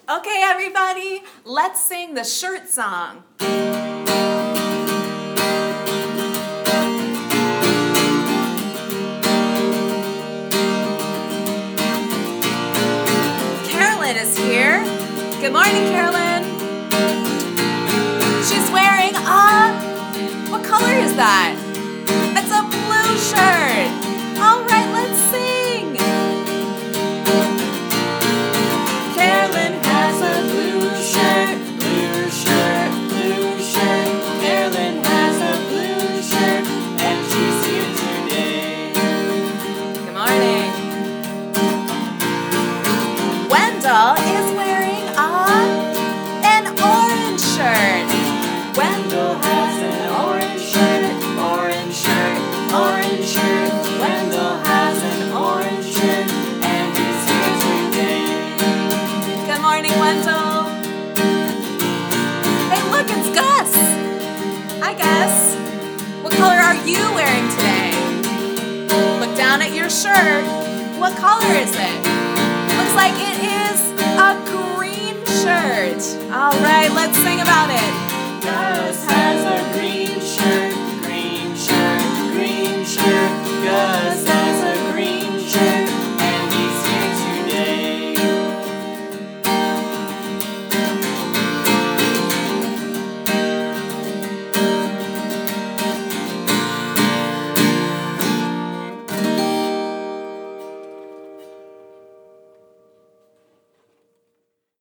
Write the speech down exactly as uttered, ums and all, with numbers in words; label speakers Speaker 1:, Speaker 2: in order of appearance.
Speaker 1: Okay, everybody, let's sing the shirt song. Carolyn is here. Good morning, Carolyn. She's wearing a, what color is that? It's a blue shirt. All right, let's sing. Carolyn has a blue shirt, blue shirt, blue shirt. Carolyn has a blue shirt, and she's here today. Good morning. Wendell is wearing a, an orange shirt. Wendell has an orange shirt, orange shirt, orange shirt. Wendell has an orange shirt, and he's here today. Good morning, Wendell. Hey, look, it's Gus. Hi, Gus. What color are you wearing today? Look down at your shirt. What color is it? Looks like it is a green shirt. All right, let's sing about it. Gus has a green shirt.